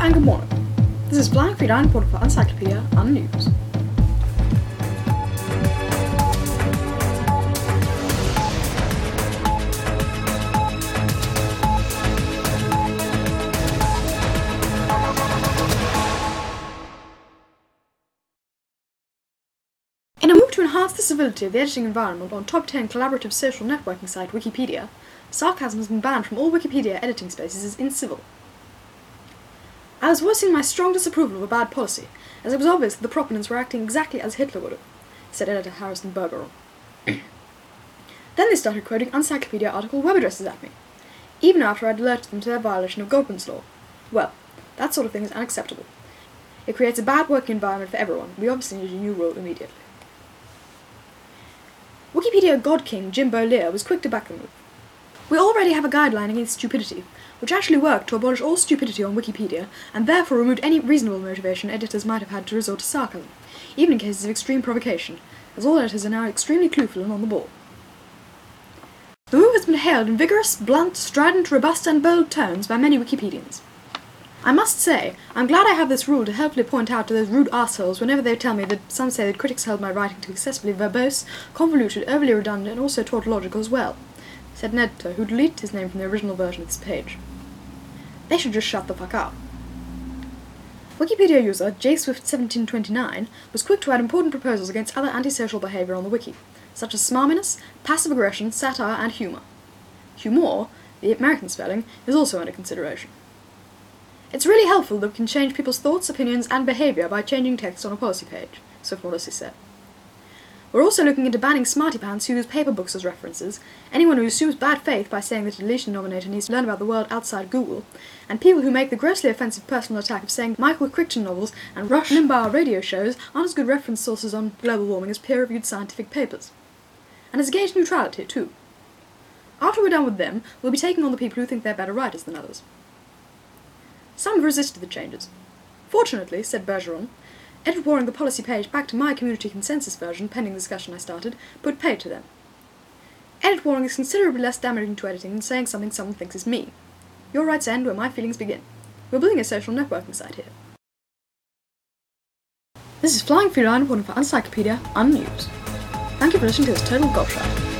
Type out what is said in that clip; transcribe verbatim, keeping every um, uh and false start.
and good morning. This is Flying Feline reporting for Encyclopedia Unnews. In a move to enhance the civility of the editing environment on top ten collaborative social networking site Wikipedia, sarcasm has been banned from all Wikipedia editing spaces as incivil. I was voicing my strong disapproval of a bad policy, as it was obvious that the proponents were acting exactly as Hitler would have, said editor Harrison Bergeron. Then they started quoting Encyclopedia article web addresses at me, even after I'd alerted them to their violation of Goldman's law. Well, that sort of thing is unacceptable. It creates a bad working environment for everyone. We obviously need a new rule immediately. Wikipedia God King Jimbo Lear was quick to back the move. We already have a guideline against stupidity, which actually worked to abolish all stupidity on Wikipedia, and therefore removed any reasonable motivation editors might have had to resort to sarcasm, even in cases of extreme provocation, as all editors are now extremely clueful and on the ball. The move has been hailed in vigorous, blunt, strident, robust and bold tones by many Wikipedians. I must say, I'm glad I have this rule to helpfully point out to those rude assholes whenever they tell me that some say that critics held my writing too excessively verbose, convoluted, overly redundant, and also tautological as well, said an editor who deleted his name from the original version of this page. They should just shut the fuck up. Wikipedia user J Swift seventeen twenty-nine was quick to add important proposals against other antisocial behaviour on the wiki, such as smarminess, passive aggression, satire, and humour. Humour, the American spelling, is also under consideration. It's really helpful that we can change people's thoughts, opinions, and behaviour by changing text on a policy page, Swift modestly said. We're also looking into banning smarty pants who use paper books as references, anyone who assumes bad faith by saying that a deletion nominator needs to learn about the world outside Google, and people who make the grossly offensive personal attack of saying Michael Crichton novels and Rush Limbaugh radio shows aren't as good reference sources on global warming as peer-reviewed scientific papers. And as against neutrality, too. After we're done with them, we'll be taking on the people who think they're better writers than others. Some have resisted the changes. Fortunately, said Bergeron, edit warring the policy page back to my community consensus version pending the discussion I started, put paid to them. Edit warring is considerably less damaging to editing than saying something someone thinks is mean. Your rights end where my feelings begin. We're building a social networking site here. This is Flying Feline reporting for Encyclopedia Unnews. Thank you for listening to this total gobshite.